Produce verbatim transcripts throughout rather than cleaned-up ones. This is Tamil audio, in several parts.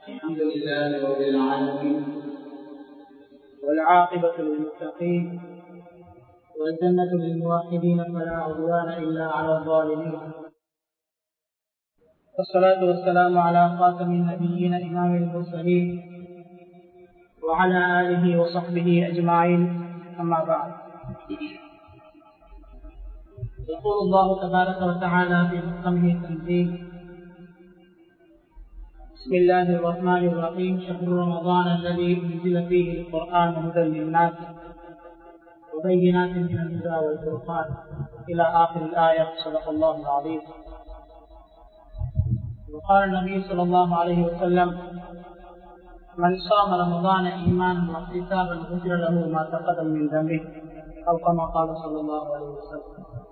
الحمد لله رب العالمين والعاقبة للمتقين والجنة للموحدين فلا عدوان إلا على الظالمين والصلاة والسلام على خاتم النبيين إمام المرسلين وعلى آله وصحبه أجمعين أما بعد. يقول الله تبارك وتعالى في محكمه التنزيل: بسم الله الرحمن الرحيم. شهر رمضان الذي أنزل فيه القرآن هدى للناس وبينات من الهدى والفرقان إلى آخر الآية. صدق الله العظيم. وقال النبي صلى الله عليه وسلم: من صام رمضان إيمانا واحتسابا غفر له ما تقدم من ذنبه أو كما قال صلى الله عليه وسلم.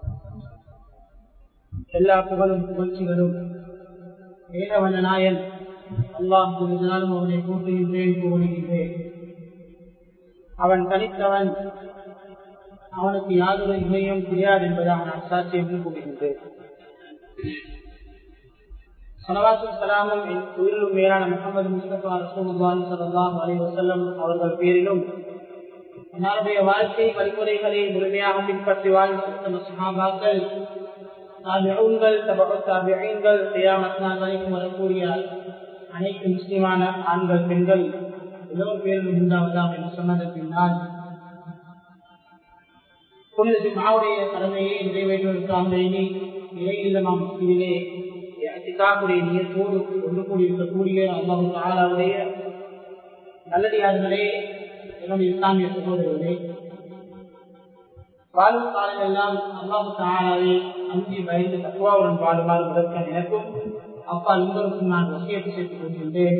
எல்லா புகழும் புகழ்ச்சிகளும் ஏகவல்ல நாயன் அல்லாஹ் ஜல்லுல்லாஹு அவனை கூட்டுகின்றேன் புகழுகின்றேன். அவன் தனித்தவன், அவனுக்கு யாதொரு இணையும் தெரியாது என்பதாக நான் சாட்சியம் கூறுகின்றேன். ஸலவாத்தும் ஸலாமும் என் உயிரிலும் மேலான முஹம்மது முஸ்தபா ரசூலுல்லாஹி ஸல்லல்லாஹு அலைஹி வஸல்லம் அவர்கள் பேரிலும், என்னுடைய வாழ்க்கை வழிமுறைகளை முழுமையாக பின்பற்றி வாழ்ந்த சஹாபாக்கள், தாபிஊன்கள், தபஉ தாபிஈன்கள், கியாமத் நாள் வரைக்கும் வரக்கூடிய அனைத்து முஸ்லிமான ஆண்கள் பெண்கள் எல்லோரும் பேரிலும் உண்டாவதாக என்று சொன்னதற்கு பின்னால், புனித ஜும்ஆவுடைய கடமையை நிறைவேற்றுவதற்காக இடையில நாம் முஸ்லிமிலே இத்திகாஃபுடைய நியத்தோடு ஒன்று கூடியிருக்கக்கூடிய அல்லாஹ் தஆலாவுடைய நல்லடியார்களே, என்னுடைய இஸ்லாமிய சகோதரர்களே, வாழும் காலமெல்லாம் அல்லாஹ் தஆலாவை அஞ்சி பயந்து தக்வாவுடன் வாழுமாறு முதற்க எனக்கும் அப்பால் உங்களுக்கும் நான் வசியத்து செய்து கொள்கின்றேன்.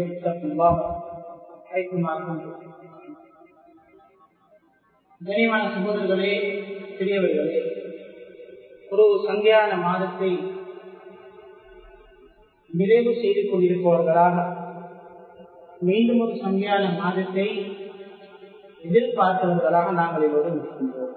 கனிமான சகோதரர்களே, பெரியவர்களே, ஒரு சங்கையான மாதத்தை நிறைவு செய்து கொண்டிருப்பவர்களாக மீண்டும் ஒரு சங்கையான மாதத்தை எதிர்பார்த்தவர்களாக நாங்கள் எல்லோரும் இருக்கின்றோம்.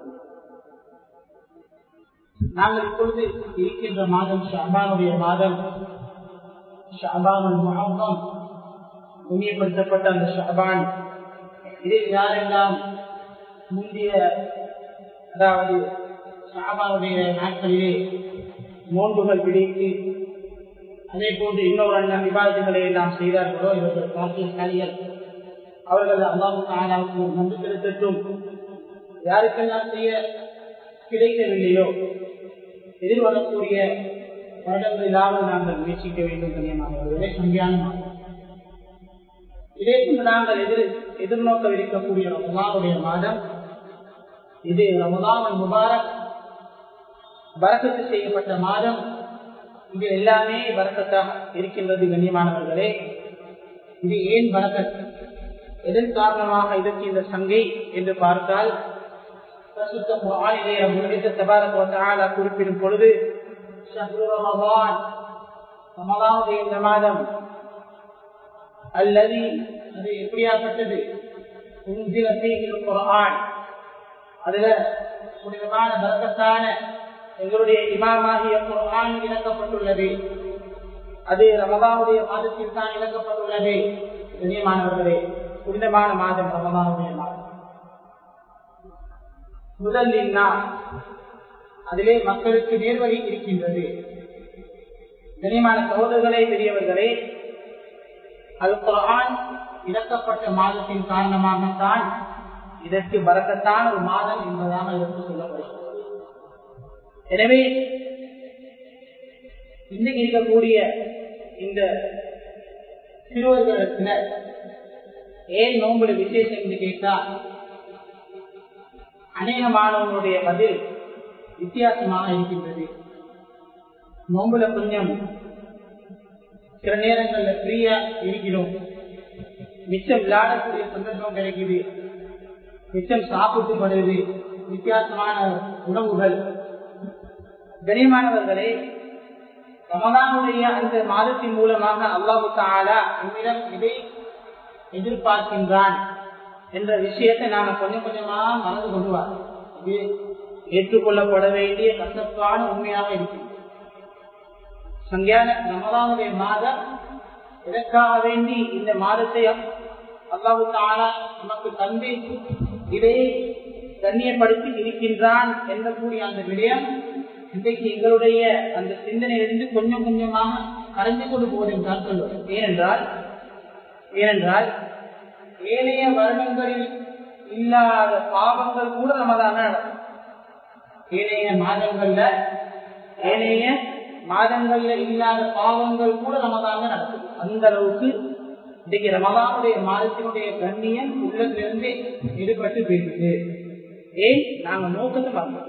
நாங்கள் இப்பொழுது இருக்கின்ற மாதம் ஷஅபானுடைய மாதம். ஷஅபானுல் முஅzzam, புண்ணியப்படுத்தப்பட்ட அந்த ஷஅபான். இதில் யாரெல்லாம் முந்தைய, அதாவது ஷஅபானுடைய நாட்களிலே நோன்புகள் பிடித்து அதே போன்று இன்னொரு அண்ணன் விவாதங்களை எல்லாம் செய்தார்களோ இவர்கள் பாக்கியசாலிகள். அவர்கள் அல்லாஹ் தஆலாவுக்கு நன்றி செலுத்தட்டும். யாருக்கெல்லாம் செய்ய கிடைக்கவில்லையோ எதிர்வரக்கூடிய வருடங்களிலாவது நாங்கள் முயற்சிக்க வேண்டும். கண்ணியமானவர்களே, சங்கியான இதே போன்று நாங்கள் எதிர் எதிர்நோக்கவிருக்கக்கூடிய ரமலானுடைய மாதம் இது. ரமலான் முபாரக், பரக்கத்து செய்யப்பட்ட மாதம். இது எல்லாமே பரக்கத்தாக இருக்கின்றது. கண்ணியமானவர்களே, இது ஏன் பரக்கத், எதன் காரணமாக இதற்கு இந்த சங்கை என்று பார்த்தால், குறிப்பிடும் பொழுது இந்த மாதம் அல்லது அது எப்படியாப்பட்டது, அதுல புனிதமான பரக்கத்தான எங்களுடைய இமாமாகிய குர்ஆன் இறக்கப்பட்டுள்ளது. அது ரமலானுடைய மாதத்தில் தான் இறக்கப்பட்டுள்ளது. கண்ணியமானவர்களே, புனிதமான மாதம் ரமலானுடைய மாதம். முதலில் அதிலே மக்களுக்கு நேர்வழி இருக்கின்றது. கண்ணியமான சகோதரர்களே, பெரியவர்களே, அல் குர்ஆன் இறக்கப்பட்ட மாதத்தின் காரணமாகத்தான் இதற்கு பரக்கத்தான ஒரு மாதம் என்பதாக இதற்கு சொல்லப்படுகிறது. எனவே இன்றைக்கு இருக்கக்கூடிய இந்த சிறுவர்களிடத்தினர் ஏன் நோன்புல விசேஷம் என்று கேட்டால், அநேகமானவர்களுடைய பதில் வித்தியாசமாக இருக்கின்றது. நோன்புல கொஞ்சம் சில நேரங்கள்ல ஃப்ரீயா இருக்கிறோம், மிச்சம் விளையாடக்கூடிய சந்தர்ப்பம் கிடைக்குது, மிச்சம் சாப்பிட்டு படுவது, வித்தியாசமான உணவுகள். கண்ணியமானவர்களே, ரமலானுடைய அந்த மாதத்தின் மூலமாக அல்லாஹ் தஆலா நம்மிடம் இதை எதிர்பார்க்கின்றான் என்ற விஷயத்தை நாம கொஞ்சம் கொஞ்சமா மறந்து கொள்வார். இது ஏற்றுக்கொள்ளப்பட வேண்டிய கசப்பான உண்மையாக இருக்கிறது. சங்கையான ரமலானுடைய மாதம் இதற்காக வேண்டி இந்த மாதத்தை அல்லாஹ் தஆலா நமக்கு தந்து இதை கண்ணியப்படுத்தி இருக்கின்றான் என்கூடிய அந்த விடயம் இன்றைக்கு எங்களுடைய அந்த சிந்தனையிலிருந்து கொஞ்சம் கொஞ்சமாக கரைந்து கொண்டு போவதென்றால் சொல்லுவோம். ஏனென்றால் ஏனென்றால் ஏனைய வருடங்களில் இல்லாத பாவங்கள் கூட ரமதான நடக்கும். ஏனைய மாதங்கள்ல ஏனைய மாதங்கள்ல இல்லாத பாவங்கள் கூட ரமதான நடக்கும். அந்த அளவுக்கு இன்றைக்கு ரமதானுடைய மாதத்தினுடைய கண்ணியம் உள்ளத்திலிருந்து ஈடுபட்டு போயிருக்கு. ஏன் நாங்க நோக்கத்தை பார்க்கிறோம்.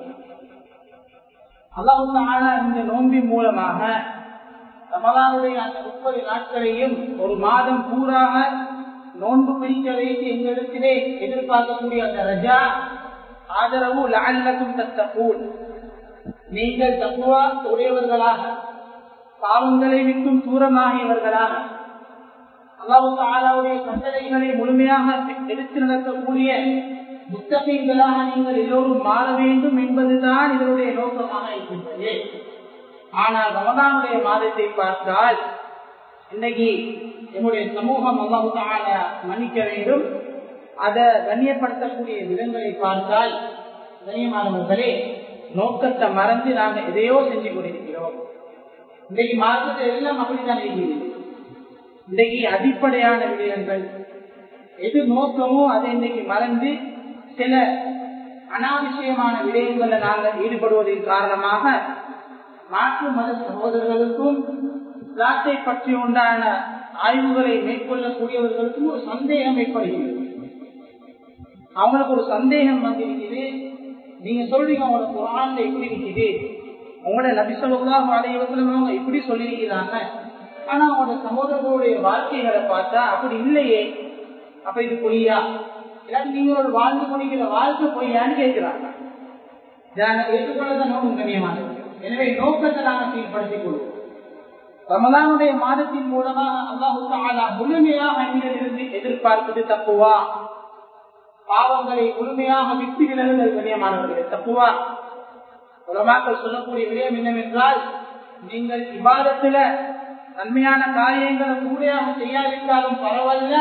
அல்லாஹ் தஆலா இந்த நோன்பின் மூலமாக ரமதானுடைய அந்த முப்பது நாட்களையும் ஒரு மாதம் பூராக நோன்பு பிடிக்க வைத்து எங்களிடத்திலே எதிர்பார்க்கக்கூடிய அந்த ரஜா ஆதரவு லஅல்லக்கும் தத்தகூன், நீங்கள் தக்வா உடையவர்களாக பாவங்களை விட்டும் தூரமாகியவர்களாக அல்லாஹ் தஆலாவுடைய கட்டளைகளை முழுமையாக எடுத்து நடக்கக்கூடிய முத்தகீன்களாக நீங்கள் எல்லோரும் மாற வேண்டும் என்பதுதான் இதனுடைய நோக்கமாக இருக்கின்றது. ஆனால் ரமதானுடைய மாதத்தை பார்த்தால் இன்னைக்கு என்னுடைய சமூகம் அல்லாஹ் தஆலா மன்னிக்க வேண்டும், அதை கண்ணியப்படுத்தக்கூடிய விதங்களை பார்த்தால் கண்ணியமானவர்களே நோக்கத்தை மறந்து நாங்கள் எதையோ செஞ்சு கொண்டிருக்கிறோம். இன்றைக்கு மார்க்கத்தை எல்லாம் அப்படித்தான் இருக்கிறது. இன்றைக்கு அடிப்படையான விடயங்கள் எது நோக்கமோ அதை இன்னைக்கு மறந்து சில அனாவசியமான விடயங்களை நாங்கள் ஈடுபடுவதன் காரணமாக மாற்று மத சகோதரர்களுக்கும் இஸ்லாத்தை பற்றி உண்டான ஆய்வுகளை மேற்கொள்ளக்கூடியவர்களுக்கும் ஒரு சந்தேகம் ஏற்படுகிறது. அவங்களுக்கு ஒரு சந்தேகம் வந்திருக்குது. நீங்க சொல்றீங்க உங்களோட குர்ஆன்ல எப்படி இருக்குது, உங்களோட நபி ஸல்லல்லாஹு அலைஹி வஸல்லம் அவங்க இப்படி சொல்லியிருக்கிறாங்க, ஆனா அவங்களோட சகோதரர்களுடைய வாழ்க்கைகளை பார்த்தா அப்படி இல்லையே, அப்ப இது பொய்யா, இல்லாட்டி நீங்களோட வாழ்ந்து கொண்டிருக்கிற வாழ்க்கை பொய்யான்னு கேட்கிறாங்க. ஏற்றுக்கொள்ளதான் நோக்கம் கண்ணியமானது. எனவே நோக்கத்தை நாங்கள் சீர்படுத்திக் கொள்வோம். ரமலானுடைய மாதத்தின் மூலமாக அல்லாஹ் தஆலா முழுமையாக எங்களிலிருந்து எதிர்பார்ப்பது தக்குவா, பாவங்களை முழுமையாக விட்டு விலகுதல். கண்ணியமானவர்களே, தக்குவா உலமாக்கள் சொல்லக்கூடிய விடயம் என்னவென்றால், நீங்கள் இபாதத்துல நன்மையான காரியங்களை கூடையாக செய்யாவிட்டாலும் பரவாயில்ல,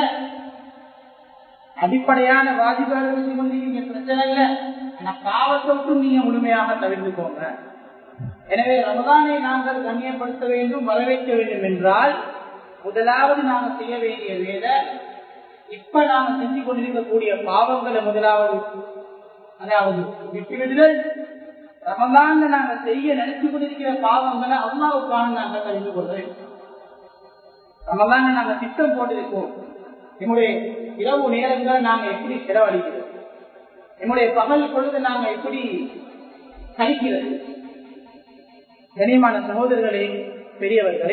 அடிப்படையான வாஜிபாடுகள் நீங்க பிரச்சனை இல்லை, ஆனா பாவத்தோட்டும் நீங்க முழுமையாக தவிர்த்துக்கோங்க. எனவே ரமதானை நாங்கள் கண்ணியப்படுத்த வேண்டும், வரவேற்க வேண்டும் என்றால் முதலாவது நாங்கள் செய்ய வேண்டிய வேலை, இப்ப நாங்க செஞ்சு கொண்டிருக்கக்கூடிய பாவங்களை முதலாவது அதாவது விட்டுவிடுதல். ரமதான்ல நாங்க செய்ய நினைச்சு கொண்டிருக்கிற பாவங்களை அல்லாஹ்வுக்காக நாங்கள் தெரிந்து கொள்ள வேண்டும். ரமதான்ல நாங்க திட்டம் போட்டிருக்கோம், என்னுடைய இரவு நேரங்களை நாங்க எப்படி செலவழிக்கிறது, என்னுடைய பகல் பொழுது நாங்க எப்படி கழிக்கிறது. கண்ணியமான சகோதரர்களே, பெரியவர்களே,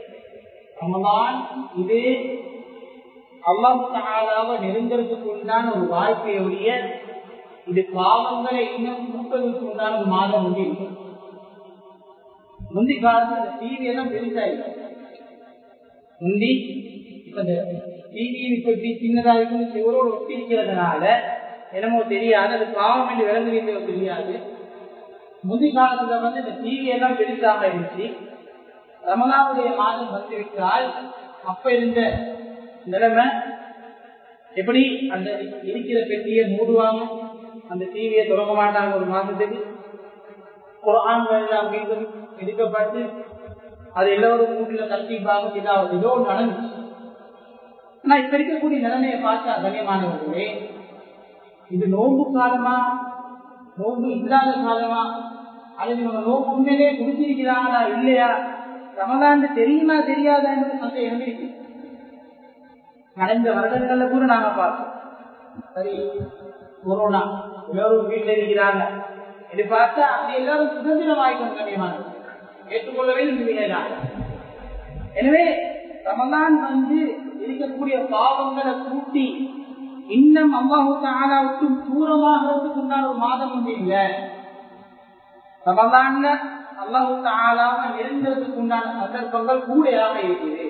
ரமதான் இது அல்லாஹ் தஆலாவை நெருங்கிறதுக்கு உண்டான ஒரு வாழ்க்கையுடைய, இது பாவங்களை இன்னும் கூட்டுவதற்கு உண்டான ஒரு மாதம் உண்டு. முந்தி காலத்துல டிவி எல்லாம் பெருசா இல்லை. முந்தி இப்ப டிவி இப்ப சின்னதா இருக்கு, சிவரோடு ஒட்டி இருக்கிறதுனால என்னமோ தெரியாது, அது பாவம் என்று விளங்குகிறது தெரியாது. முந்தி காலத்துல வந்து இந்த டிவி எல்லாம் பெருசாக இருந்துச்சு. ரமலானுடைய மாதம் வந்துவிட்டால் அப்ப இருந்த நிலைமை எப்படி, அந்த இருக்கிற பெட்டியை மூடுவாங்க, அந்த டிவியை தொடங்க மாட்டாங்க ஒரு மாசத்துக்கு. குர்ஆன்கள் எல்லாம் மீண்டும் எடுக்கப்பட்டு அது எல்லோரும் வீட்டுல கட்டிப்பாங்க, இதாவது ஏதோ நடந்துச்சு. ஆனா இப்ப இருக்கக்கூடிய நிலைமையை பார்த்தா கண்ணியமானவர்களே, இது நோன்பு காலமா நோன்பு இல்லாத காலமா, அல்லது நம்ம நோன்பு உண்மையிலே குடிச்சிருக்கிறாங்களா இல்லையா, ரமலான் தெரியுமா தெரியாதா என்று சந்தேகம் இருக்கு. கடந்த வருடங்கள்ல கூட நாங்க பார்த்தோம், சரி கொரோனா எல்லோரும் வீட்டில் இருக்கிறாங்க, இது பார்த்தா அது எல்லாரும் சுதந்திரமாயிக்கும். கண்ணியமானது ஏற்றுக்கொள்ளவே முடியல. எனவே ரமலான் வந்து இருக்கக்கூடிய பாவங்களை கூட்டி இன்னும் அல்லாஹ் தஆலாவுக்கு தூரமாகிறதுக்கு உண்டான ஒரு மாதம் வந்து இல்லை. ரமலான்ல அல்லாஹ் தஆலாவை நெருங்கிறதுக்கு உண்டான சந்தர்ப்பங்கள் கூடையாக இருக்குது.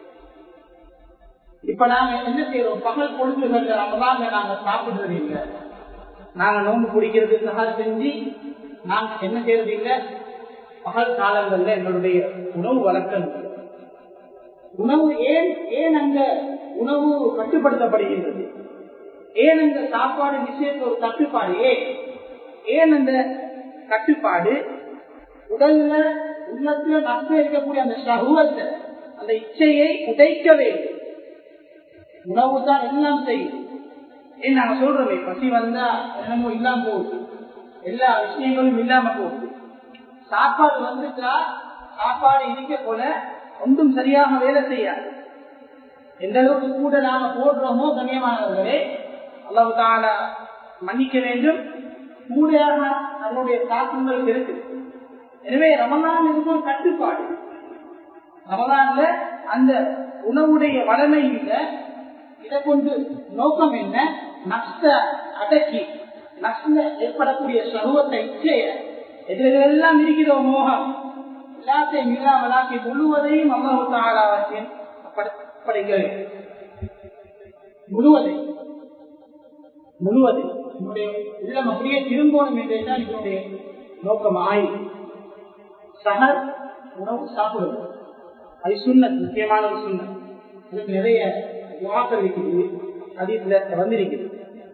இப்ப நாங்க என்ன செய்யறோம், பகல் பொழுதுகள்ல ரமலான்ல நாங்க சாப்பிடுறது இல்லை, நாங்க நோன்பு குடிக்கிறது சஹர் செஞ்சு நாங்க என்ன செய்யறது இல்லை. பகல் காலங்கள்ல எங்களுடைய உணவு வழக்கம் உணவு ஏன் ஏன் அங்க உணவு கட்டுப்படுத்தப்படுகின்றது, ஏன் அந்த சாப்பாடு விஷயத்துல ஒரு கட்டுப்பாடு, ஏன் ஏன் அந்த கட்டுப்பாடு? உடல்ல உள்ளத்துல நஷ்டம் இருக்கக்கூடிய அந்த சகுவத்தை, அந்த இச்சையை உடைக்க வேண்டும். உணவு தான் எல்லாம் செய்யும். ஏன் நாங்க சொல்றோமே, பசி வந்தா என்னமோ இல்லாம போகுது, எல்லா விஷயங்களும் இல்லாம போகுது. சாப்பாடு வந்துட்டா சாப்பாடு இருக்க போல ஒன்றும் சரியாக வேலை செய்யாது. எந்த அளவுக்கு கூட நாம போடுறோமோ கண்ணியமானவர்களே, அல்லாஹ் தஆலா மன்னிக்க வேண்டும், கூடையாக நம்முடைய தாக்கங்கள் இருக்கு. எனவே ரமலான் இருக்கு கட்டுப்பாடு. ரமலான்ல அந்த உணவுடைய வளமை இல்லை. இதை கொண்டு நோக்கம் என்ன? நஷ்ட அடக்கி நஷ்ட ஏற்படக்கூடிய சமூகத்தை இச்சைய எதிரெல்லாம் இருக்கிற மோகம் எல்லாத்தையும் இல்லாமலாக்கி முழுவதையும் அல்லாஹ் தஆலா படைக்கிறது. முழுவதை முழுவதை என்னுடைய இதில் அப்படியே திரும்பணும் என்றால் இதனுடைய நோக்கம் ஆயுள். சஹர் உணவு சாப்பிடுவது அது சுன்னத், முக்கியமான ஒரு சுன்னத். அதுக்கு நிறைய துஆக்கள் இருக்குது, ஹதீஸ்ல வந்திருக்கிறது.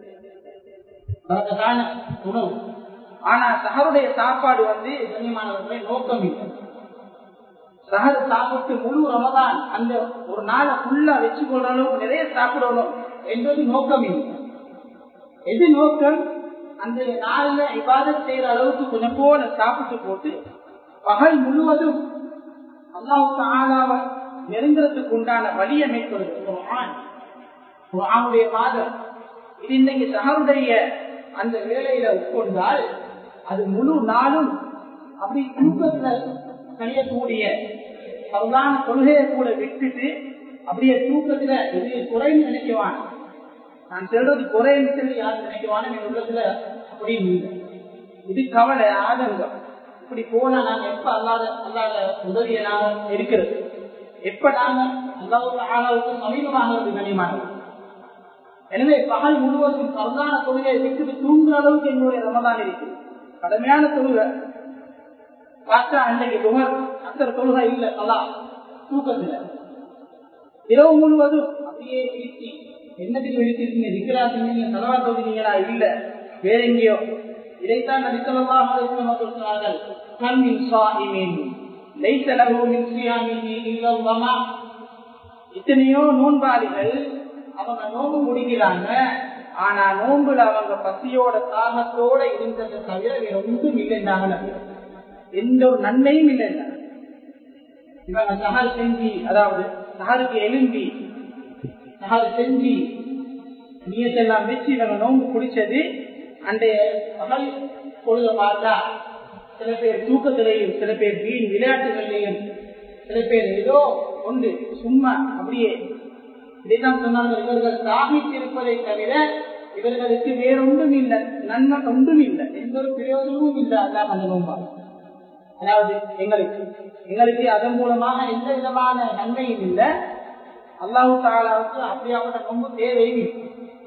பரக்கத்தான உணவு. ஆனா சஹருடைய சாப்பாடு வந்து கண்ணியமானவர்களே நோக்கம் இல்லை. சஹர் சாப்பிட்டு முழு ரமதான் அந்த ஒரு நாளை ஃபுல்லா வச்சு கொள்ற அளவுக்கு நிறைய சாப்பிடணும் என்பது நோக்கம் இல்லை. எது நோக்கம்? அந்த நாளில் இபாதத் செய்யற அளவுக்கு கொஞ்சம் போல சாப்பிட்டு போட்டு பகல் முழுவதும் அல்லாஹ் தஆலாவை நெருங்குறதுக்கு உண்டான வழியை மேற்கொள்வது குர்ஆன். குர்ஆனுடைய மாதம் இது. இன்னைக்கு சஹருடைய அந்த வேலையில உட்கொண்டால் அது முழு நாளும் அப்படி தூக்கத்துல கழியக்கூடிய பரவான கொள்கையை கூட விட்டுட்டு அப்படியே தூக்கத்துல இது குறைன்னு நினைக்குவான். நான் சொல்றது குறைன்னு சொல்லி யாரும் நினைக்குவானு என் உள்ளத்துல அப்படின்னு இல்லை. இது கவலை, ஆதங்கம். இப்படி போனா நாங்க எப்ப அல்லாத அல்லாத உதவியை நாங்க இருக்கிறது, எப்ப நாங்க அல்லாஹ் ஆளாவுக்கு சமீபமாக கண்ணியமானது. எனவே பகல் முழுவதும் பரவான தொழுகையை விட்டு தூங்குற அளவுக்கு எங்களுடைய ரமதான் இருக்கு. கடுமையான தொழுகை பார்த்தா அன்றைக்கு துமர் அத்தர் தொழுகை இல்லை. அல்லா தூக்கத்துல இரவு முழுவதும் அப்படியே வீழ்ச்சி என்னத்துக்கு விழித்திருக்கீங்க, விக்ராசிங்க தலவா தொகுதிங்களா இல்ல வேற எங்கேயோ. இதைத்தான் நபி ஸல்லல்லாஹு அலைஹி வஸல்லம் சொன்னார்கள், கம் மின் ஸாயிமின் லைஸ லஹு மின் ஸியாமிஹி இல்லா ஸமா. இத்தனையோ நோன்பாளிகள் அவங்க நோன்பு முடிக்கிறாங்க, ஆனா நோன்புல அவங்க பசியோட தாகத்தோட இருந்ததை தவிர வேற ஒன்றும் இல்லைன்னாங்க. எந்த ஒரு நன்மையும் இல்லைன்னா இவங்க சஹர் செஞ்சு, அதாவது சஹருக்கு எலும்பி சஹர் செஞ்சு நீயத்தெல்லாம் வச்சு இவங்க நோன்பு குடிச்சது அன்றைய பகல் பொழுத பார்த்தா சில பேர் தூக்கத்திலையும், சில பேர் வீண் விளையாட்டுகளையும், சில பேர் ஏதோ ஒன்று சும்மா அப்படியே. இதைத்தான் சொன்னாங்க, இவர்கள் சாகித்திருப்பதை தவிர இவர்களுக்கு வேறொன்றும் இல்லை, நன்மை ஒன்றும் இல்லை, எந்த ஒரு பிரயோஜனமும் இல்லை. அல்லாஹ் அந்த நோன்பா, அதாவது எங்களுக்கு எங்களுக்கு அதன் மூலமாக எந்த விதமான நன்மையும் இல்லை. அல்லாஹ் தஆலாவுக்கு அப்படியாப்பட்ட நோன்பு தேவையும் இல்லை.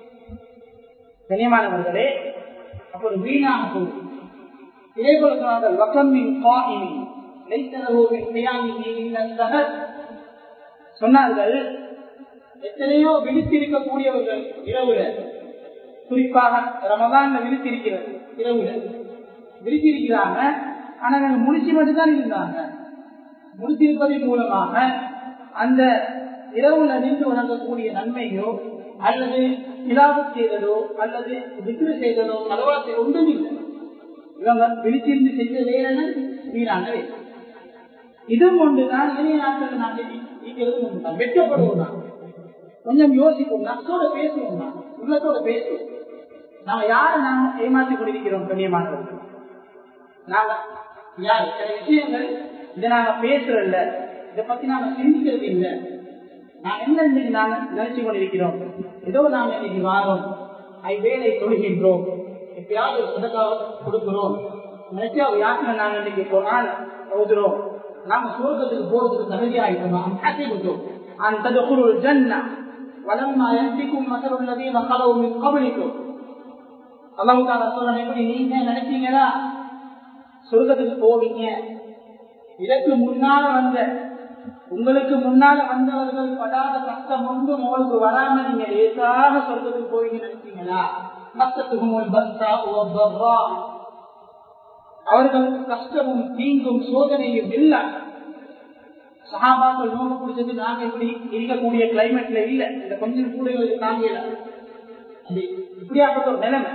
கண்ணியமானவர்களே, அப்போ வீணாக போகும். இதே போல சொன்னார்கள், வகம்மின் காயிமின் லைஸ லஹு மின் ஸியாமிஹி இல்லா ஸஹர். சொன்னார்கள், எத்தனையோ விழித்திருக்கக்கூடியவர்கள் இரவுல, குறிப்பாக ரமதான்ல விழித்திருக்கிறது, இரவுல விழித்திருக்கிறாங்க, ஆனா நாங்கள் முடிச்சு மட்டும்தான் இருந்தாங்க. முடித்திருப்பதன் மூலமாக அந்த இரவுல நின்று வணங்கக்கூடிய நன்மையோ அல்லது திலாவத் செய்ததோ அல்லது திக்ரு செய்ததோ நலவாத்தை ஒன்றும் இல்லை. இவங்க விழித்திருந்து செஞ்ச வேலை வீணான வேலை. இதுவும் ஒன்றுதான். இணைய நாட்கள் நாங்கள் வெட்டப்படுவோம். நான் கொஞ்சம் யோசிப்போம், நஷ்டோட பேசுவோம், நான் உள்ளத்தோட பேசுவோம். நாம யாரை நாங்க ஏமாற்றிக் கொண்டிருக்கிறோம் கண்ணியமானவர்கள்? நாங்க யார்? சில விஷயங்கள் இதை நாங்க பேசுறதில்ல, இதை பத்தி நாங்க சிந்திக்கிறது இல்லை. நாங்க என்ன இன்னைக்கு நாங்க நினைச்சு கொண்டிருக்கிறோம், ஏதோ நாங்க இன்னைக்கு வாரோம், ஐவேளை தொழுகின்றோம், எப்பயாவது ஒரு சதக்காவை கொடுக்கிறோம், நினைச்சா ஒரு யாத்திரை நாங்க இன்னைக்கு குர்ஆன் ஓதுறோம், நாங்க சுவர்க்கத்துக்கு போறதுக்கு தகுதியாகிட்டோம். ஆசை கொடுத்தோம், அந்த ததுகுலுல் ஜன்னah வலம்மா யன்திகும் மஸலுல் லதீன கலவு மின் கப்லிக்கும். அல்லாஹ் தஆலா சொல்றான், எப்படி நீங்க நினைச்சீங்களா சொர்க்கத்துக்கு போவீங்க, இதற்கு முன்னால வந்த உங்களுக்கு முன்னால வந்தவர்கள் படாத கஷ்டம் ஒன்றும் உங்களுக்கு வராம நீங்க லேசாக சொல்றதுக்கு போய் நினைச்சீங்களா? அவர்களுக்கு கஷ்டமும் தீங்கும் சோதனையும் இல்ல. சஹாபாக்கள் நோம்பு குடிச்சது நாங்க இப்படி இருக்கக்கூடிய கிளைமேட்ல இல்ல, இந்த கொஞ்சம் கூட தாங்கல. இப்படியாப்பட்ட ஒரு நிலைமை.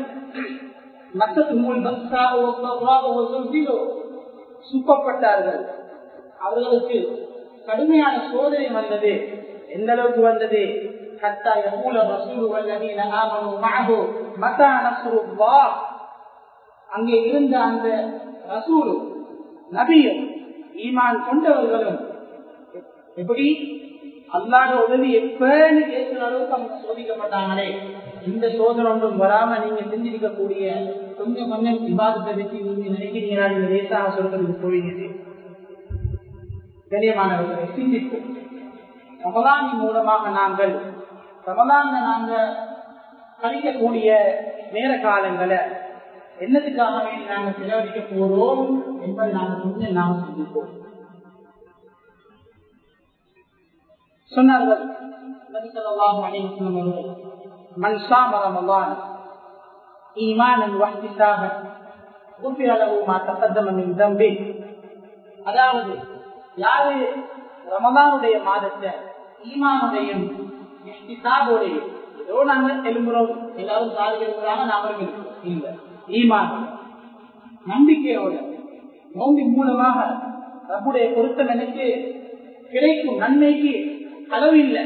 சுப்பப்பட்டார்கள். அவர்களுக்கு கடுமையான சோதனை வந்தது. எந்த அளவுக்கு வந்தது? அங்கே இருந்த அந்த ரசூலும் நபியும் ஈமான் கொண்டவர்களும் எப்படி அல்லாஹ் உதவி எப்பன்னு கேட்கிற அளவுக்கு அவங்க சோதிக்கப்பட்டாங்களே. இந்த சோதனை ஒன்றும் வராம நீங்க செஞ்சிருக்கக்கூடிய கொஞ்சம் கொஞ்சம் விவாதத்தை வச்சு நீங்க நினைக்கிறீங்களா? நீங்க லேசாக சொல்றதுக்கு போவீங்க. கண்ணியமானவர்களை சிந்திப்போம். ரமலானின் மூலமாக நாங்கள் ரமலான்ல நாங்க கழிக்கக்கூடிய நேர காலங்களை என்னத்துக்காக வேண்டி நாங்கள் செலவழிக்க போறோம் என்பதை நாங்கள் கொஞ்சம் நாம் சிந்திப்போம். சொன்னார்கள் நபி ஸல்லல்லாஹு அலைஹி வஸல்லம் அவர்கள், மன் ஸாம ரமலான் ஈமானன் வஹ்திசாபன் குஃபிர லஹு மா தகத்தம மின் தம்பி. அதாவது யாரு ரமலானுடைய மாதத்தை ஈமானுடையும் இஹ்திசாபோடையும், ஏதோ நாங்கள் எழும்புறோம் எல்லாரும் சாதி எழுப்புறாங்க நாமளும் இருக்கிறோம் இல்லை, ஈமான் நம்பிக்கையோட நோம்பின் மூலமாக ரப்புடைய பொருத்தம் எனக்கு கிடைக்கும் நன்மைக்கு அளவில்லை.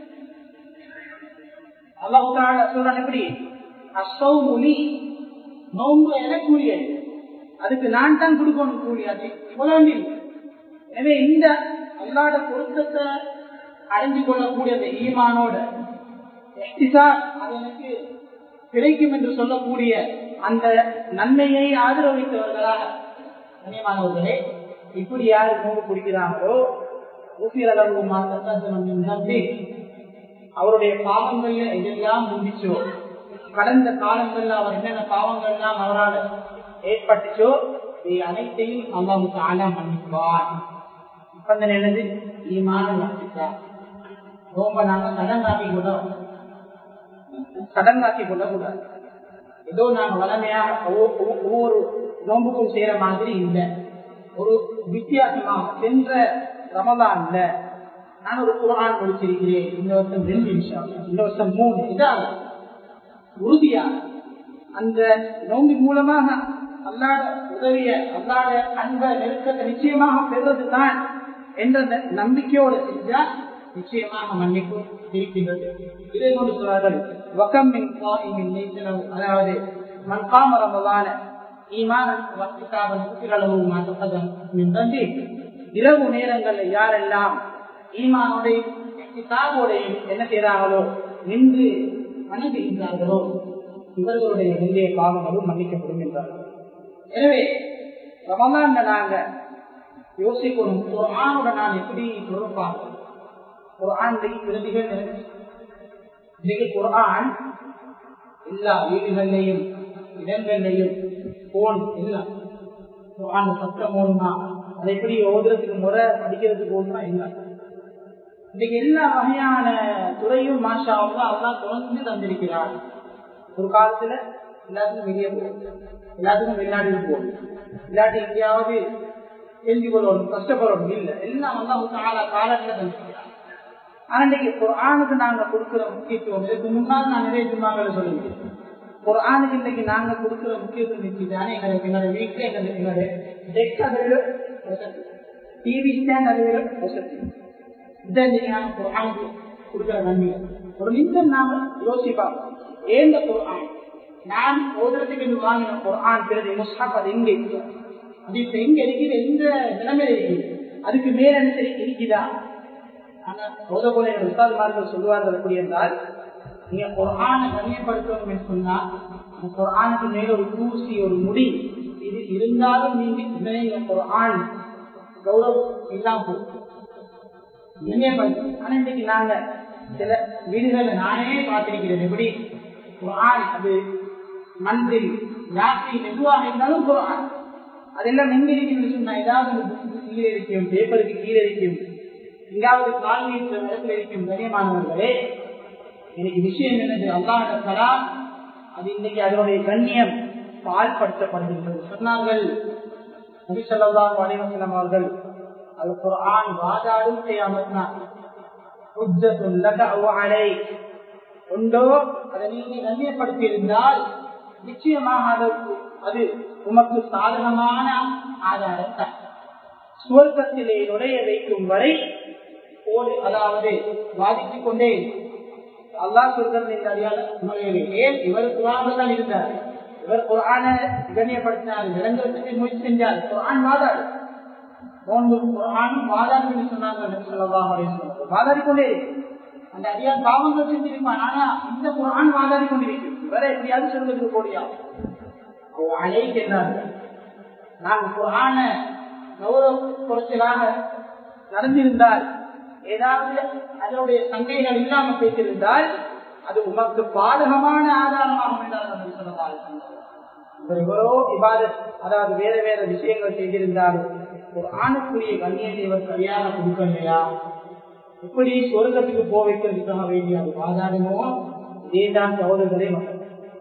அல்லாஹ் தஆலா சொல்றான் எப்படி? அஸ்ஸௌமுலி, நோம்பு எனக்குரியது, அதுக்கு நான் தான் கொடுக்கணும் கூலி, அது இவ்வளவு. எனவே இந்த அல்லாஹ்வுடைய பொருத்தத்தை அடைஞ்சு கொள்ளக்கூடிய அந்த ஈமானோட அது எனக்கு கிடைக்கும் என்று சொல்லக்கூடிய அந்த நன்மையை ஆதரவித்தவர்களாக கண்ணியமானவர்களே, இப்படி யாரு நோம்பு குடிக்கிறாங்களோ அவருடைய பாவங்கள்ல எதெல்லாம் முடிச்சோ, கடந்த காலங்கள்ல அவர் என்னென்ன பாவங்கள்லாம் அவரால் ஏற்பட்டுச்சோ அனைத்தையும் அல்லாஹ் தஆலா மன்னிப்பார். நிபந்தனை என்னது? ஈமான வஹ்திசாப். நோம்ப நாங்க கடங்காக்கி கொள்ள கடங்காக்கி கொள்ளக்கூடாது. ஏதோ நாங்க வளமையாக ஒவ்வொரு நோம்புக்கும் செய்யற மாதிரி இல்லை. ஒரு வித்தியாசமாக சென்ற ரமலான்ல நான் ஒரு குர்ஆன் படிச்சிருக்கிறேன், இந்த வருஷம் ரெண்டு நிமிஷம், இந்த வருஷம் மூணு, இதாக உறுதியா அந்த நோம்பின் மூலமாக அல்லாஹ் உதவிய அல்லாஹ் அன்பை நெருக்கத்தை நிச்சயமாக பெறுவதுதான் என்ற நம்பிக்கையோடு செஞ்சா நிச்சயமாக மன்னிப்பு இருக்கின்றது. இதை கொண்டு சொல்றார்கள், அதாவது மன்காம ரமலான ஈமானன் வஹ்திசாபன் குஃபிர லஹு மா தகத்தம மின் தம்பி. இரவு நேரங்கள்ல யாரெல்லாம் ஈமானோடையும் இஹ்திசாபோடையும் என்ன செய்யறாங்களோ, நின்று வணங்குகின்றார்களோ, இவர்களுடைய முந்தைய பாவங்களும் மன்னிக்கப்படும் என்றார்கள். எனவே ரமலான்ல நாங்க யோசிக்கணும், குர்ஆனோட நான் எப்படி தொடர்பாக குர்ஆன் பிரதிகள் இன்னைக்கு குர்ஆன் எல்லா வீடுகள்லையும் இடங்கள்லையும் போன் எல்லாம் குர்ஆன் சத்தம் ஓடுமா, அதை எப்படி ஓதுறதுக்கு முறை படிக்கிறதுக்கு ஓடுமா இல்லை. இன்னைக்கு எல்லா வகையான துறையும் மாஷா அல்லாஹ் அல்லாஹ் தொடர்ந்து தந்திருக்கிறார். ஒரு காலத்துல எல்லாத்துக்கும் வெளியே போகும், எல்லாத்துக்கும் வெளிநாட்டுக்கு போகும், இல்லாட்டி எங்கேயாவது எழுதி கொள்ளணும், கஷ்டப்படணும் இல்லை, எல்லாம் அல்லாஹ் தஆலா காலத்துல தந்திருக்கிறார். ஆனா இன்னைக்கு குர்ஆனுக்கு நாங்க கொடுக்கிற முக்கியத்துவம், இதுக்கு முன்னால் நான் நிறைய ஜும்மாக்களை சொல்லுவேன், குர்ஆனுக்கு இன்னைக்கு நாங்க கொடுக்கிற முக்கியத்துவம் நிச்சயதானே எங்களுக்கு எங்களோட வீட்டுல எங்களுக்கு எங்களுடைய டெஸ்க் அதை விட வசதி, டிவி ஸ்டாண்ட் அதை விட வசதி, இதான் குர்ஆனுக்கு கொடுக்கிற நன்மை. ஒரு நிமிஷம் நாம யோசிப்பாங்க, ஏந்த குர்ஆன் நான் ஓதுறதுக்கு வாங்கின குர்ஆன் பிறகு முஸ்ஹப் அது எங்க இருக்கு, அது இப்ப எங்க இருக்குது, எந்த நிலைமையில இருக்குது, அதுக்கு மேல என்ன சரி இருக்குதா? ஆனா ஓத போல உஸ்தாதுமார்கள் சொல்லுவார்கள் எப்படி என்றால், நீங்க குர்ஆனை கண்ணியப்படுத்தணும் என்று சொன்னா அந்த குர்ஆனுக்கு மேல ஒரு தூசி ஒரு முடி இது இருந்தாலும் நீங்க இந்த குர்ஆன் கௌரவம் இல்லாம போகும். ஆனா இன்னைக்கு நாங்க சில வீடுகளை நானே பார்த்திருக்கிறேன், எப்படி குர்ஆன் அது மந்தில் யாத்திரை மெதுவாக இருந்தாலும் குர்ஆன் அதெல்லாம் எங்க இருக்குன்னு சொன்னா ஏதாவது கீழே இருக்கும், பேப்பருக்கு கீழே இருக்கும், எங்காவது கால் நீட்ட இடத்தில் இருக்கும் கண்ணியமானவர்களே, எனக்கு விஷயம் என்னது, அல்லாஹ் கலாம் அது இன்னைக்கு அதனுடைய கண்ணியம் பால்படுத்தப்படுகின்றது. சொன்னார்கள் நபி ஸல்லல்லாஹு அலைஹி வஸல்லம் அவர்கள், அல் குர்ஆன் வாதாடும் கியாமத்னா ஹுஜ்ஜத்துன் லக அவ் அலைக், உண்டோ அதை நீங்க கண்ணியப்படுத்தி இருந்தால் நிச்சயமாக அதற்கு அது உமக்கு சாதகமான ஆதாரம் தான். சுவர்க்கத்திலே நுழைய வைக்கும் வரை ஓடு, அதாவது வாதித்துக் கொண்டே அல்லாஹ் சொல்கிறது அறியாத நுழையவே. ஏன் இவர் குர்ஆனில் தான் இருந்தார், இவர் குர்ஆனை கண்ணியப்படுத்தினார், விளங்குவதற்கு முயற்சி செஞ்சார். குர்ஆன் வாதாடு, குர்ஆனும் வாதாடு என்று சொன்னார்கள் நபி ஸல்லல்லாஹு அலைஹி வஸல்லம். வாதாடி கொண்டே அந்த அடியார் பாவங்கள் செஞ்சிருப்பான், ஆனா இந்த குர்ஆன் வாதாடி கொண்டிருக்கும். இவரை எப்படியாவது சொல்வதற்கு போடியா அழைக்கு என்றார்கள். நாங்கள் குர்ஆன கௌரவ குறைச்சலாக நடந்திருந்தால், ஏதாவது அதனுடைய சங்கைகள் இல்லாமல் பேசியிருந்தால் அது உமக்கு பாதகமான ஆதாரமாகும் என்றார்கள் சொன்னதால். எவ்வளோ இபாதத், அதாவது வேற வேற விஷயங்கள் செய்திருந்தாலும் குர்ஆனுக்குரிய கண்ணியத்தை இவர் சரியாக கொடுக்கலையா, எப்படி சொர்க்கத்துக்கு போக வைக்கிறதுக்காக வேண்டிய அது வாதாடுமோ இதேதான் சகோதரர்களே மக்கள்.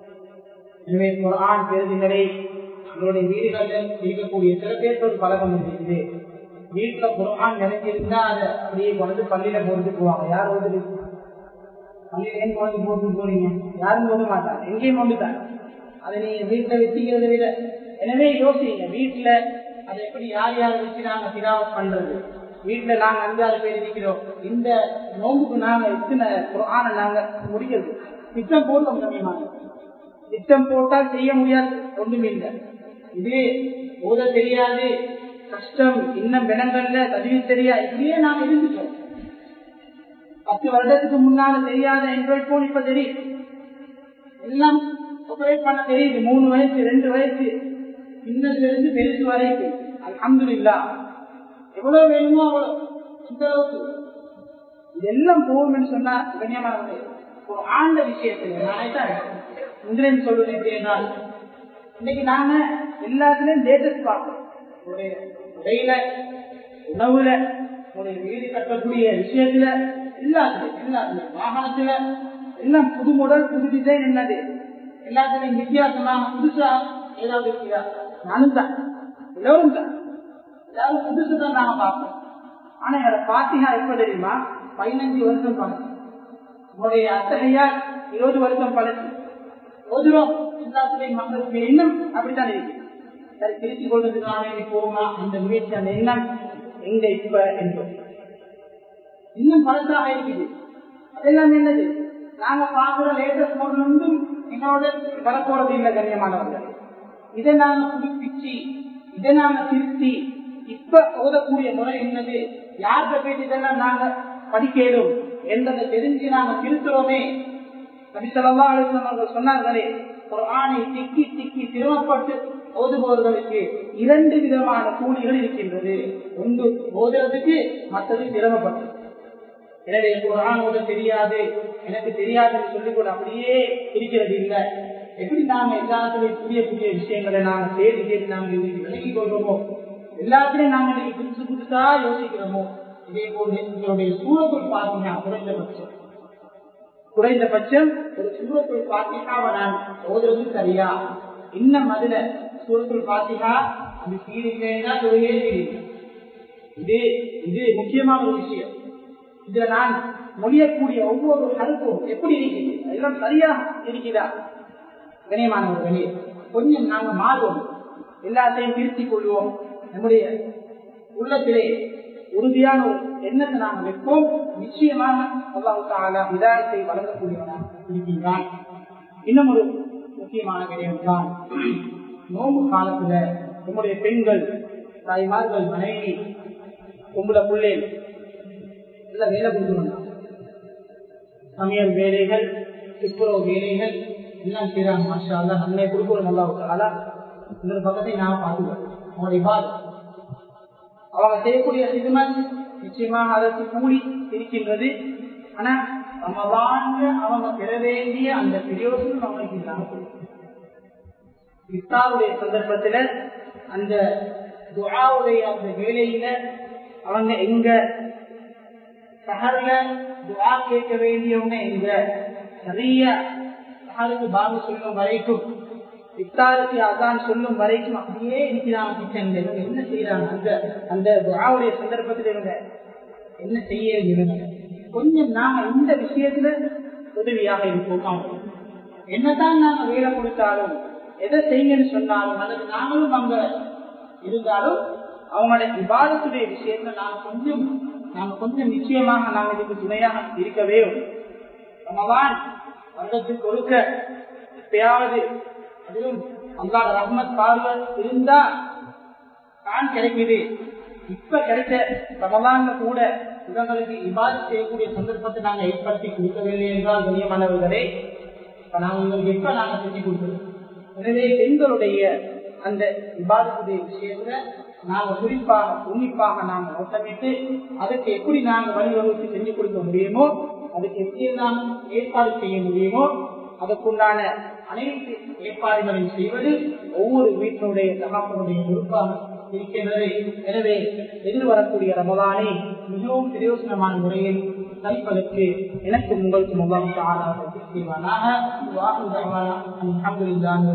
எனவே குர்ஆன் பெருதிகளை எங்களுடைய வீடுகளில் இருக்கக்கூடிய சில பேருக்கு ஒரு பழக்கம் இருக்குது. வீட்டுல குர்ஆன் நினைச்சிருந்தா அதை அப்படியே கொண்டு பள்ளியில போட்டு போவாங்க. யார் வந்து பள்ளியில ஏன் கொண்டு போட்டு போறீங்க, யாரும் போட மாட்டாங்க, எங்கேயும் கொண்டுட்டாங்க. அதை நீங்க வீட்டுல வச்சுக்கிறத விட, எனவே யோசிங்க வீட்டுல அதை எப்படி யார் யார் வச்சு நாங்க திலாவத் பண்றது. வீட்டுல நாங்க அஞ்சாறு பேர் இருக்கிறோம், இந்த நோம்புக்கு நாங்க எத்தனை குர்ஆனை நாங்க முடிக்கிறது திட்டம் போட்டோம். கம்மியமாக திட்டம் போட்டால் செய்ய முடியாது, ஒன்றும் இல்லை. இது ஓத தெரியாது, கஷ்டம், இன்னும் வினங்கள்ல பதிவு தெரியாது, இப்படியே நாங்க இருந்துட்டோம். பத்து வருடத்துக்கு முன்னால தெரியாத ஆண்ட்ராய்ட் போன் இப்ப தெரியும், எல்லாம் ஆபரேட் பண்ண தெரியுது. மூணு வயசு ரெண்டு வயசு சின்னதுல இருந்து பெருசு வரைக்கும் அல்ஹம்துலில்லாஹ் எவ்வளவு வேணுமோ அவ்வளவு இந்த அளவுக்கு இதெல்லாம் போகும் சொன்னா கண்ணியமான ஒரு ஆண்ட விஷயத்துல நான் முதலில் சொல்வது எப்படி என்றால், இன்னைக்கு நாங்க எல்லாத்துலயும் டேட்டஸ் பார்க்கிறோம். உடையில, உணவுல, உடைய வீடு கட்டக்கூடிய விஷயத்துல, எல்லாத்துலயும் எல்லாத்துலயும் வாகனத்துல எல்லாம் புது மாடல் புது டிசைன் என்னது, எல்லாத்துலயும் வித்தியாசமாக புதுசா ஏதாவது இருக்கிறா. நானும் தான், எல்லோரும் தான், எல்லாரும் புதுசு தான் நாங்க பார்ப்போம். ஆனா என்னோட பாத்திகா எப்ப தெரியுமா, பதினஞ்சு வருஷம் பழசு. உங்களுடைய அத்தகையா இருபது வருஷம் பழசு. ஓதுறோம் எல்லாத்துலயும் மக்களுக்கு எண்ணம் அப்படித்தான் இருக்கு. சரி, திருச்சி கொள்வதற்கான போமா அந்த முயற்சி, அந்த எண்ணம் எங்க இப்ப என்பது இன்னும் பழசாக இருக்குது. அதெல்லாம் என்னது, நாங்க பார்க்கிற லேட்டஸ்ட் மாடல் ஒன்றும் எங்களோட வரப்போறது இல்லை கண்ணியமானவர்கள். இதை நாங்க புதுப்பிச்சு, இதை நாங்க திருத்தி இப்ப ஓதக்கூடிய முறை என்னது, யார்கிட்ட போயிட்டு இதெல்லாம் நாங்க படிக்கலும் என்பதை தெரிஞ்சு நாங்க திருத்துறோமே. நபி ஸல்லல்லாஹு அலைஹி வஸல்லம் அவர்கள் சொன்னார்களே, குர்ஆனை திக்கி திக்கி சிரமப்பட்டு ஓதுபவர்களுக்கு இரண்டு விதமான கூலிகள் இருக்கின்றது. ஒன்று ஓதுறதுக்கு, மற்றது சிரமப்பட்டு. எனவே குர்ஆன் ஓத தெரியாது, எனக்கு தெரியாதுன்னு சொல்லி கூட அப்படியே இருக்கிறது இல்லை. எப்படி நாங்க எல்லாத்துலயும் புதிய புதிய விஷயங்களை நாங்க தேடி தேடி நாங்க விலகி கொள்றோமோ, எல்லாத்திலையும் நாங்க இன்னைக்கு புதுசு புதுசா யோசிக்கிறோமோ, இதே போல எங்களுடைய சூழலுக்குள் பார்த்தீங்கன்னா குறைந்தபட்சம் குறைந்தபட்சம் ஒரு சூரத்துல் ஃபாத்திஹாவை நான் ஓதுறது சரியா, இன்னும் அதுல சூரத்துல் ஃபாத்திஹா அது சீரிலேன்னா தொழிலே தெரியும். இது இது முக்கியமான ஒரு விஷயம். இதுல நான் மொழியக்கூடிய ஒவ்வொரு ஹல்பும் எப்படி இருக்குது, அதெல்லாம் சரியா இருக்குதா கண்ணியமானவர்களே. கொஞ்சம் நாங்க மாறுவோம், எல்லாத்தையும் திருத்திக் கொள்வோம். நம்முடைய உள்ளத்திலே உறுதியான ஒரு எண்ணத்தை நாம் வைப்போம். நிச்சயமாக அல்லாஹ் தஆலா ஹிதாயத்தை வழங்கக்கூடியவனாக இருக்கின்றான். இன்னும் ஒரு முக்கியமான விடயம் தான், நோம்பு காலத்துல நம்முடைய பெண்கள், தாய்மார்கள், மனைவி, உங்களை பிள்ளை எல்லாம் வேலை கொடுக்கணும். சமையல் வேலைகள், துப்புரவு வேலைகள் எல்லாம் செய்யறாங்க. மாஷா அல்லாஹ், நன்மை கொடுக்கணும் அல்லாஹ் தஆலா. இன்னொரு பக்கத்தை நான் பார்த்துக்கிறோம். அவங்களுடைய பாதம் அவங்க செய்யக்கூடிய சிதுமன் நிச்சயமாக அதற்கு கூலி இருக்கின்றது. ஆனா ரமலான்ல அவங்க பெற வேண்டிய அந்த பிரயோசனம் அவங்களுக்கு இல்லாம இஃப்தாருடைய சந்தர்ப்பத்துல அந்த துஆவுடைய அந்த வேலையில அவங்க எங்க சஹர்ல துஆ கேட்க வேண்டியவங்க எங்க நிறைய சஹருக்கு பாங்கு சொல்லும் வரைக்கும் இஃப்தாருக்கு அதான் சொல்லும் வரைக்கும் அப்படியே இருக்கிறாங்க கிச்சன்ல. இவங்க என்ன செய்யறாங்க அந்த அந்த துஆவுடைய சந்தர்ப்பத்தில் இவங்க என்ன செய்ய இவங்க கொஞ்சம் நாம இந்த விஷயத்துல உதவியாக இருப்போம். என்னதான் நாங்க வேலை கொடுத்தாலும் எதை செய்யன்னு சொன்னாலும் அல்லது நாங்களும் அங்க இருந்தாலும் அவங்களுடைய விவாதத்துடைய விஷயத்துல நாங்க கொஞ்சம் நாங்க கொஞ்சம் நிச்சயமாக நாங்கள் இதுக்கு துணையாக இருக்கவே ரமலான் வருடத்துக்கு கொடுக்க எப்பயாவது அதிலும் அல்லாஹ் ரஹ்மத் பார்வை இருந்தா தான் கிடைக்குது. இப்ப கிடைச்ச ரமலான்ல கூட இவங்களுக்கு இபாதத் செய்யக்கூடிய சந்தர்ப்பத்தை நாங்க ஏற்படுத்தி கொடுக்கவில்லை என்றால் கண்ணியமானவர்களே நாங்கள் இவங்களுக்கு எப்ப நாங்க செஞ்சு கொடுக்கிறோம். எனவே பெண்களுடைய அந்த இபாதத்துடைய விஷயத்துல நாங்க குறிப்பாக உன்னிப்பாக நாங்க நோட்டமிட்டு அதுக்கு எப்படி நாங்க வழிவகுத்து செஞ்சு கொடுக்க முடியுமோ அதுக்கு எப்படி நாம் ஏற்பாடு செய்ய முடியுமோ அதற்குண்டான அனைத்து ஏற்பாடுகளையும் செய்வது ஒவ்வொரு வீட்டினுடைய தகப்பனுடைய பொறுப்பாக இருக்கின்றது. எனவே எதிர்வரக்கூடிய ரமலானை மிகவும் பிரயோசனமான முறையில் கழிப்பதற்கு எனக்கு உங்களுக்கு முகாம் செய்வானாக.